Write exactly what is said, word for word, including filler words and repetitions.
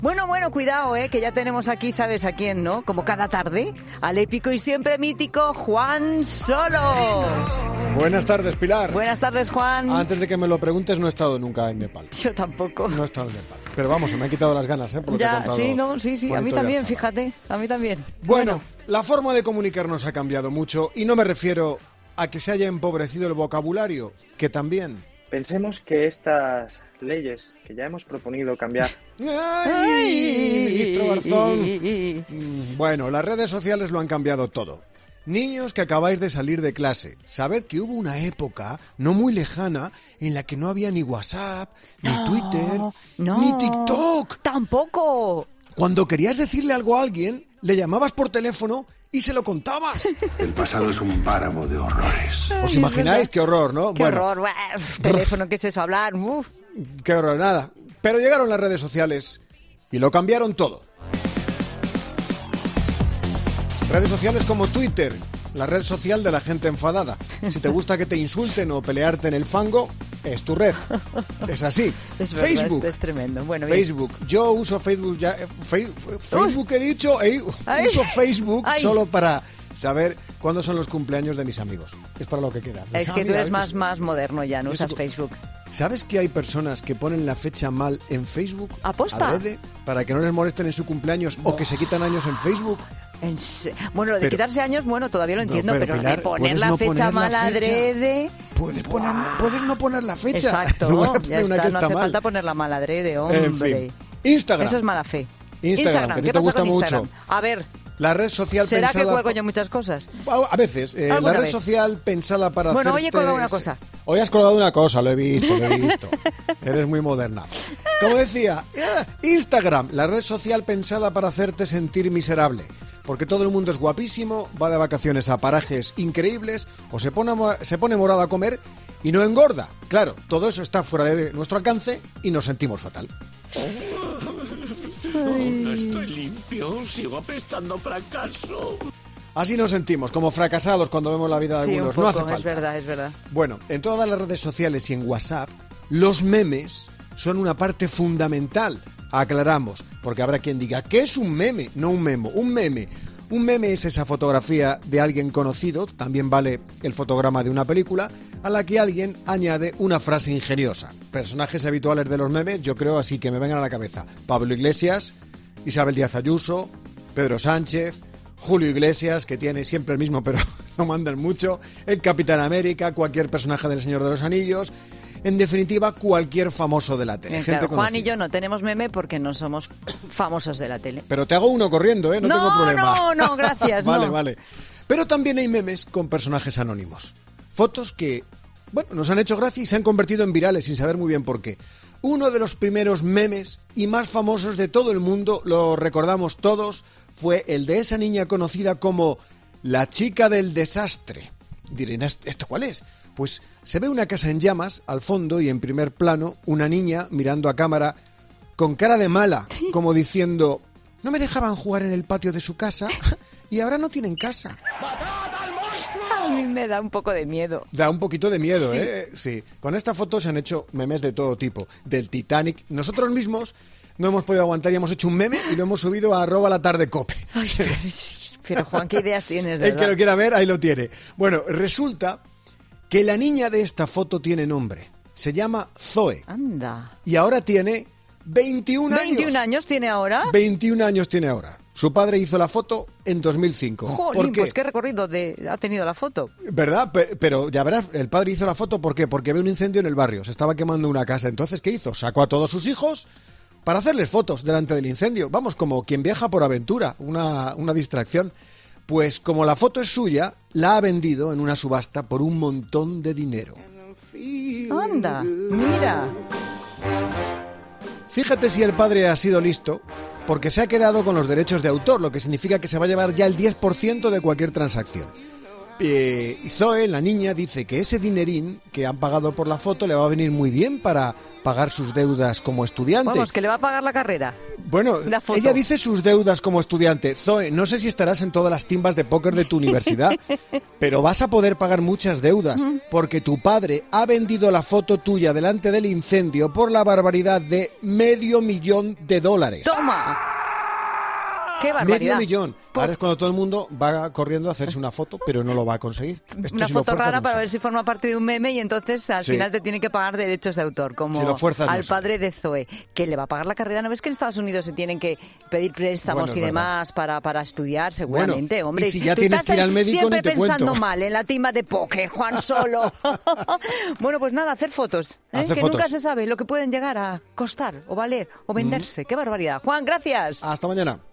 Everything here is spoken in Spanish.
Bueno, bueno, cuidado, eh, que ya tenemos aquí, ¿sabes a quién, no? Como cada tarde, al épico y siempre mítico Juan Solo. Buenas tardes, Pilar. Buenas tardes, Juan. Antes de que me lo preguntes, no he estado nunca en Nepal. Yo tampoco. No he estado en Nepal. Pero vamos, se me han quitado las ganas, ¿eh? Por lo ya, que ha contado sí, no, sí, sí, a mí también, fíjate, a mí también. Bueno, bueno, la forma de comunicarnos ha cambiado mucho y no me refiero a que se haya empobrecido el vocabulario, que también... Pensemos que estas leyes que ya hemos proponido cambiar... ¡Ay, Ay, ministro Garzón! Bueno, las redes sociales lo han cambiado todo. Niños que acabáis de salir de clase, sabed que hubo una época no muy lejana en la que no había ni WhatsApp, ni no, Twitter, no, ni TikTok. ¡Tampoco! Cuando querías decirle algo a alguien, le llamabas por teléfono y se lo contabas. El pasado es un páramo de horrores. ¿Os imagináis? Qué horror, ¿no? Qué bueno, horror, uf, teléfono, ¿qué es eso? Hablar, uf. Qué horror, nada. Pero llegaron las redes sociales y lo cambiaron todo. Redes sociales como Twitter, la red social de la gente enfadada. Si te gusta que te insulten o pelearte en el fango, es tu red. Es así. Es verdad, Facebook. Es, es tremendo. Bueno, bien. Facebook. Yo uso Facebook ya. Eh, fe, Facebook he dicho. Eh, uso Facebook Ay. solo para saber cuándo son los cumpleaños de mis amigos. Es para lo que queda. Es ah, que mira, tú eres más, pues, más moderno ya, no eso, usas Facebook. ¿Sabes que hay personas que ponen la fecha mal en Facebook? ¿Aposta? Adrede, para que no les molesten en su cumpleaños o que se quitan años en Facebook. En se... Bueno, lo de Pero, quitarse años, bueno, todavía lo entiendo, no, pero, pero Pilar, de poner la no fecha poner mal la fecha. adrede... Puedes, poner, puedes no poner la fecha. Exacto, no voy a ya poner está, una que no está hace mal. falta poner la mal adrede, hombre. En fin. Instagram. Eso es mala fe. Instagram, que a ti ¿qué te pasa gusta con Instagram? mucho. A ver, La red social ¿será pensada... que cuelgo yo muchas cosas? A veces. Eh, la ¿Alguna red vez? social pensada para Bueno, hacerte... hoy he colgado una cosa. Hoy has colgado una cosa, lo he visto, lo he visto. Eres muy moderna. Como decía, Instagram, la red social pensada para hacerte sentir miserable. Porque todo el mundo es guapísimo, va de vacaciones a parajes increíbles, o se pone, se pone morado a comer y no engorda. Claro, todo eso está fuera de nuestro alcance y nos sentimos fatal. No estoy limpio, sigo apestando fracaso. Así nos sentimos, como fracasados cuando vemos la vida de Sí, algunos. un poco, No hace falta. es verdad, es verdad. Bueno, en todas las redes sociales y en WhatsApp, los memes son una parte fundamental. Aclaramos, porque habrá quien diga, ¿qué es un meme? No un memo, un meme. Un meme es esa fotografía de alguien conocido, también vale el fotograma de una película, a la que alguien añade una frase ingeniosa. Personajes habituales de los memes, yo creo así que me vengan a la cabeza. Pablo Iglesias, Isabel Díaz Ayuso, Pedro Sánchez, Julio Iglesias, que tiene siempre el mismo pero no mandan mucho, el Capitán América, cualquier personaje del Señor de los Anillos... En definitiva, cualquier famoso de la tele. Bien, gente claro, Juan conocida. y yo no tenemos meme porque no somos famosos de la tele. Pero te hago uno corriendo, ¿eh? No, No, tengo problema. no, no, gracias, Vale, no. vale. Pero también hay memes con personajes anónimos. Fotos que, bueno, nos han hecho gracia y se han convertido en virales sin saber muy bien por qué. Uno de los primeros memes y más famosos de todo el mundo, lo recordamos todos, fue el de esa niña conocida como la chica del desastre. Dirán, ¿esto cuál es? Pues se ve una casa en llamas al fondo y en primer plano una niña mirando a cámara con cara de mala, como diciendo, no me dejaban jugar en el patio de su casa y ahora no tienen casa. A mí me da un poco de miedo. Da un poquito de miedo, Sí. ¿eh? Sí. Con esta foto se han hecho memes de todo tipo. Del Titanic. Nosotros mismos no hemos podido aguantar y hemos hecho un meme y lo hemos subido a arroba la tarde cope. Ay, pero, pero, Juan, ¿qué ideas tienes, de El que verdad? lo quiera ver, ahí lo tiene. Bueno, resulta que la niña de esta foto tiene nombre. Se llama Zoe. Anda. Y ahora tiene veintiún años. ¿veintiún años tiene ahora? veintiún años tiene ahora. Su padre hizo la foto en dos mil cinco. Jolín, ¿Por qué? pues qué recorrido de, ha tenido la foto. ¿Verdad? Pe- Pero ya verás, el padre hizo la foto ¿por qué? Porque ve un incendio en el barrio, se estaba quemando una casa. Entonces, ¿qué hizo? Sacó a todos sus hijos para hacerles fotos delante del incendio. Vamos, como quien viaja por aventura, una, una distracción. Pues como la foto es suya, la ha vendido en una subasta por un montón de dinero. Anda, mira. Fíjate si el padre ha sido listo, porque se ha quedado con los derechos de autor, lo que significa que se va a llevar ya el diez por ciento de cualquier transacción. Eh, y Zoe, la niña, dice que ese dinerín que han pagado por la foto le va a venir muy bien para pagar sus deudas como estudiante. Vamos, que le va a pagar la carrera. Bueno, ella dice sus deudas como estudiante. Zoe, no sé si estarás en todas las timbas de póker de tu universidad, pero vas a poder pagar muchas deudas, porque tu padre ha vendido la foto tuya delante del incendio por la barbaridad de medio millón de dólares. ¡Toma! ¡Qué barbaridad! Medio millón. Ahora es cuando todo el mundo va corriendo a hacerse una foto, pero no lo va a conseguir. Esto una si foto lo rara no para sabe. ver si forma parte de un meme y entonces al Sí. final te tiene que pagar derechos de autor, como Si lo fuerzas, al no sabe. padre de Zoe, que le va a pagar la carrera. ¿No ves que en Estados Unidos se tienen que pedir préstamos Bueno, es y verdad. demás para, para estudiar? Seguramente, Bueno, hombre. y si ya Tú tienes estás que ir al médico, siempre ni te pensando cuento. mal en la timba de póker, Juan Solo. Bueno, pues nada, hacer fotos. ¿eh? Hacer que fotos. nunca se sabe lo que pueden llegar a costar o valer o venderse. ¡Qué barbaridad! Juan, gracias. Hasta mañana.